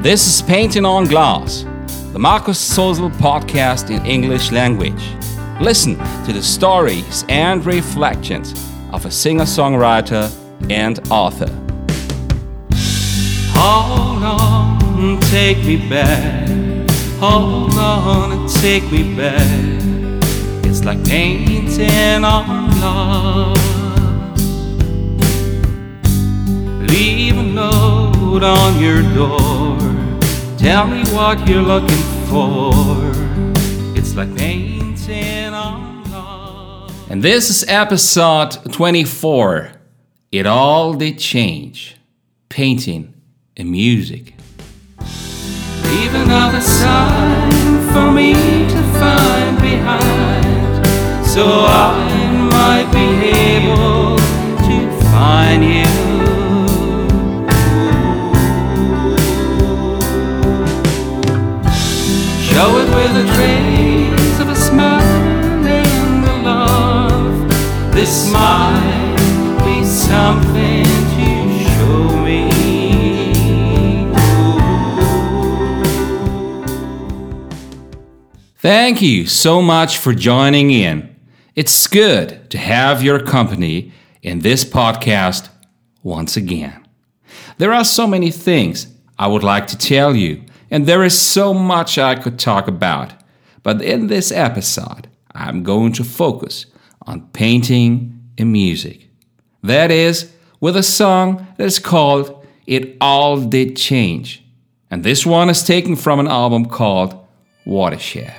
This is Painting on Glass, the Markus Sozel podcast in English language. Listen to the stories and reflections of a singer-songwriter and author. Hold on, take me back. Hold on and take me back. It's like painting on glass. Leave a note on your door. Tell me what you're looking for. It's like painting on glass. And this is episode 24. It all did change. Painting and music. Leave another sign for me to find behind, so I might be able to find you. Show it with a trace of a smile and a love. This might be something to show me. Thank you so much for joining in. It's good to have your company in this podcast once again. There are so many things I would like to tell you, and there is so much I could talk about. But in this episode, I'm going to focus on painting and music. That is, with a song that is called It All Did Change. And this one is taken from an album called Watershed.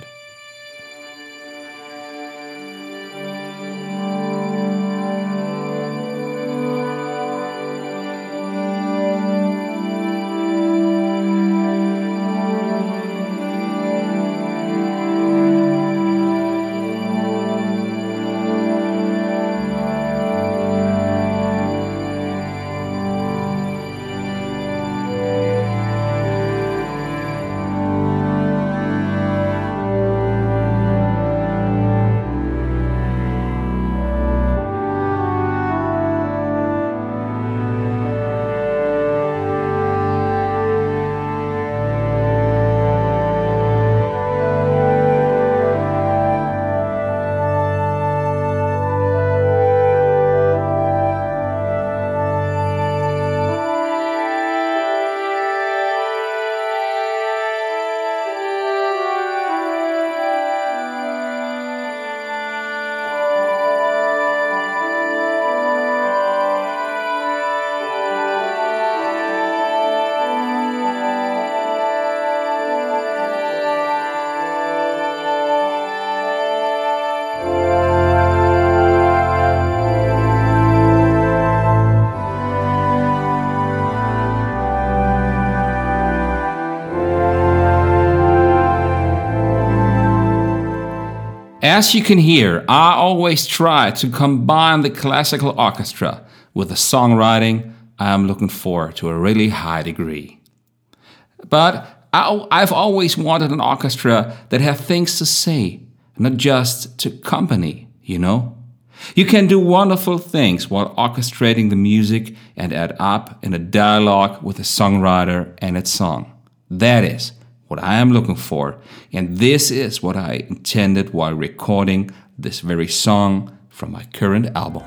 As you can hear, I always try to combine the classical orchestra with the songwriting I am looking for to a really high degree. But I've always wanted an orchestra that have things to say, not just to accompany, you know? You can do wonderful things while orchestrating the music and add up in a dialogue with the songwriter and its song. That is what I am looking for, and this is what I intended while recording this very song from my current album.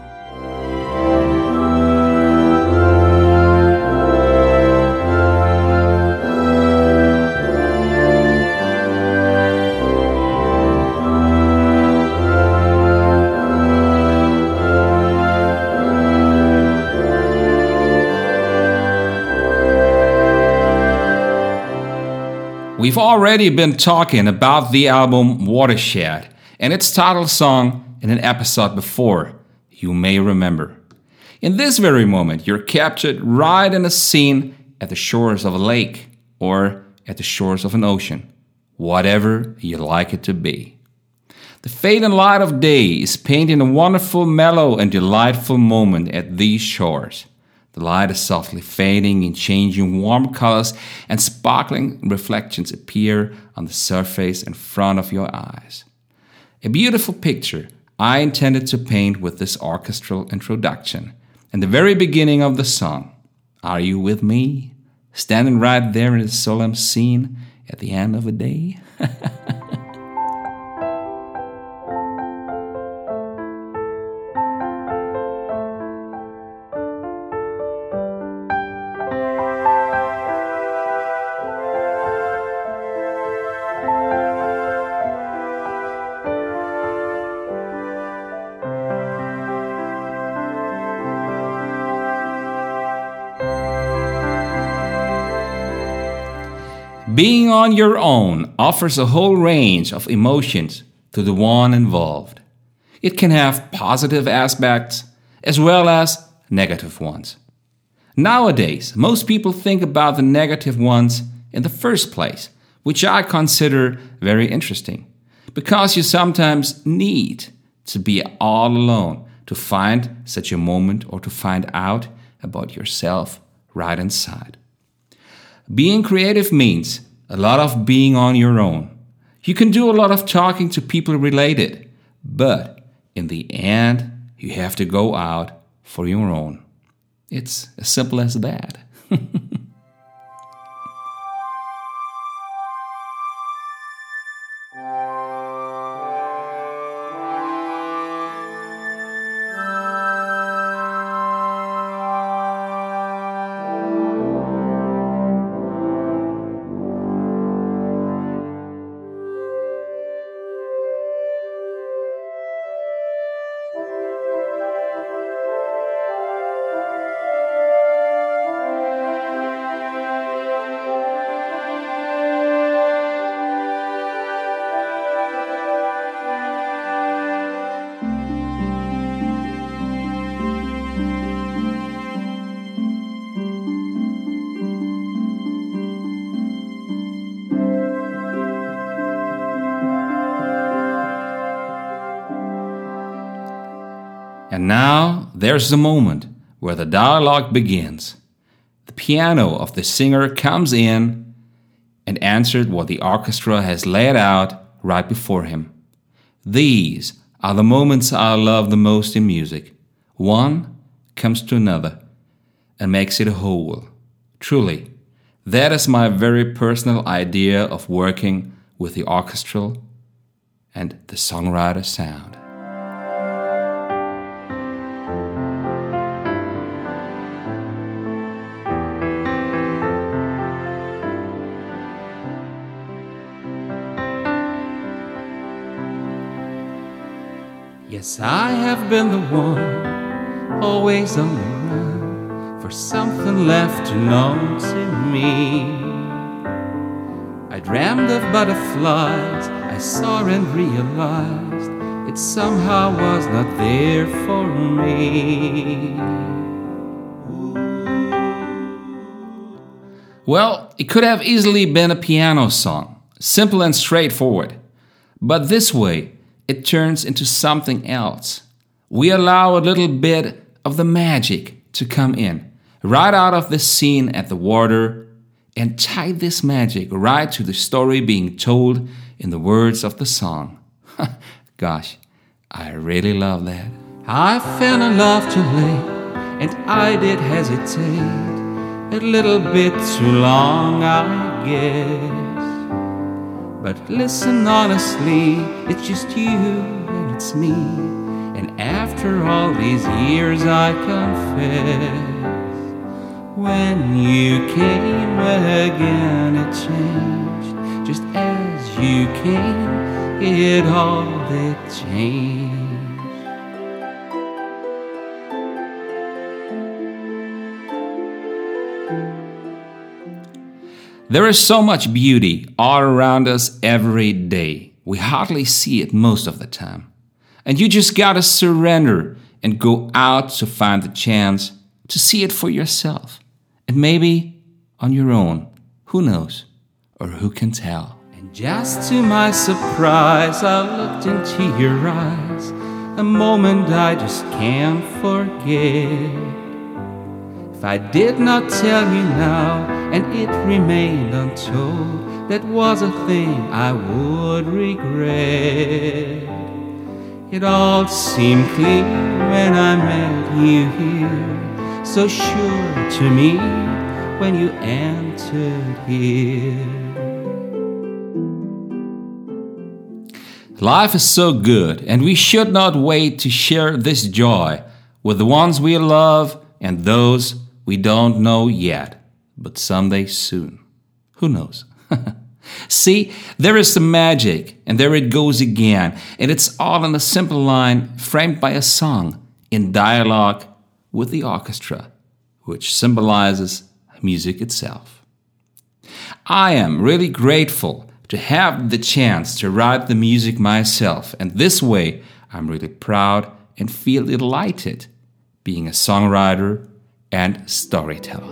We've already been talking about the album Watershed and its title song in an episode before, you may remember. In this very moment, you're captured right in a scene at the shores of a lake or at the shores of an ocean, whatever you like it to be. The fade and light of day is painting a wonderful, mellow and delightful moment at these shores. The light is softly fading and changing warm colors, and sparkling reflections appear on the surface in front of your eyes. A beautiful picture I intended to paint with this orchestral introduction and the very beginning of the song. Are you with me? standing right there in a solemn scene at the end of a day. Being on your own offers a whole range of emotions to the one involved. It can have positive aspects as well as negative ones. Nowadays, most people think about the negative ones in the first place, which I consider very interesting, because you sometimes need to be all alone to find such a moment or to find out about yourself right inside. Being creative means a lot of being on your own. You can do a lot of talking to people related, but in the end, you have to go out for your own. It's as simple as that. And now there's the moment where the dialogue begins. The piano of the singer comes in and answers what the orchestra has laid out right before him. These are the moments I love the most in music. One comes to another and makes it a whole. Truly, that is my very personal idea of working with the orchestral and the songwriter sound. Yes, I have been the one, always on the run, for something left unknown to me. I dreamed of butterflies, I saw and realized it somehow was not there for me. Well, it could have easily been a piano song, simple and straightforward. But this way, it turns into something else. We allow a little bit of the magic to come in, right out of the scene at the water, and tie this magic right to the story being told in the words of the song. Gosh, I really love that. I fell in love too late, and I did hesitate a little bit too long, I guess. But listen honestly, it's just you and it's me. And after all these years I confess, when you came again it changed. Just as you came, it all did change. There is so much beauty all around us every day. We hardly see it most of the time. And you just gotta surrender and go out to find the chance to see it for yourself. And maybe on your own. Who knows? Or who can tell? And just to my surprise, I looked into your eyes, a moment I just can't forget. If I did not tell you now, and it remained untold, that was a thing I would regret. It all seemed clear when I met you here, so sure to me when you entered here. Life is so good, and we should not wait to share this joy with the ones we love and those we don't know yet, but someday soon. Who knows? See, there is the magic, and there it goes again, and it's all in a simple line framed by a song in dialogue with the orchestra, which symbolizes music itself. I am really grateful to have the chance to write the music myself, and this way I'm really proud and feel delighted being a songwriter and storyteller.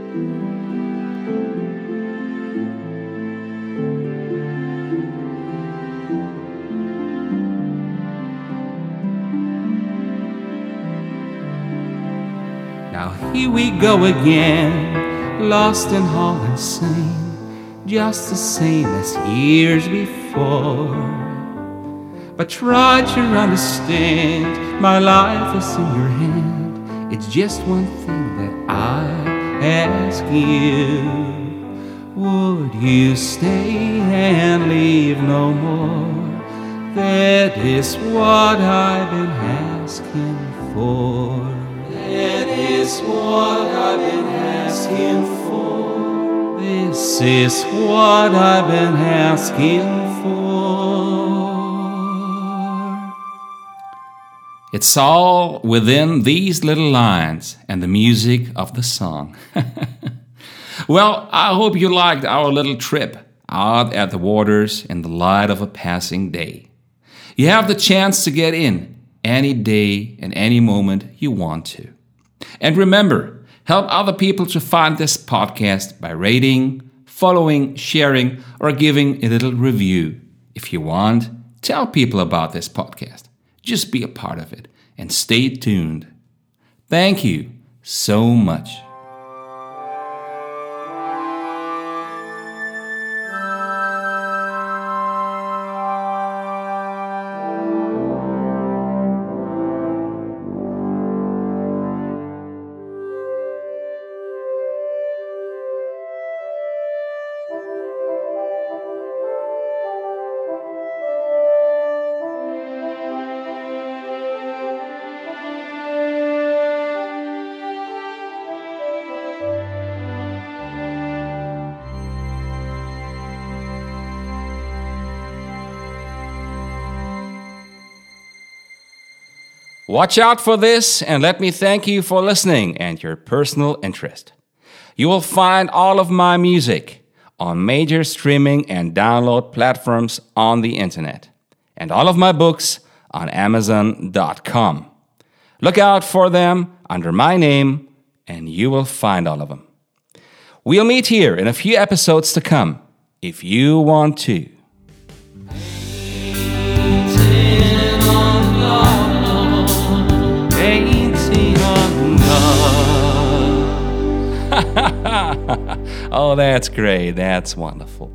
Now here we go again, lost in hall and sing, just the same as years before. But try to understand, my life is in your hand. It's just one thing that I ask you. Would you stay and leave no more? That is what I've been asking for. That is what I've been asking for. This is what I've been asking for. It's all within these little lines and the music of the song. Well, I hope you liked our little trip out at the waters in the light of a passing day. You have the chance to get in any day and any moment you want to. And remember, help other people to find this podcast by rating, following, sharing, or giving a little review. If you want, tell people about this podcast. Just be a part of it and stay tuned. Thank you so much. Watch out for this, and let me thank you for listening and your personal interest. You will find all of my music on major streaming and download platforms on the internet, and all of my books on Amazon.com. Look out for them under my name, and you will find all of them. We'll meet here in a few episodes to come, if you want to. Oh, that's great. That's wonderful.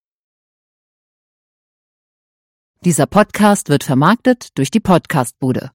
Dieser Podcast wird vermarktet durch die Podcastbude.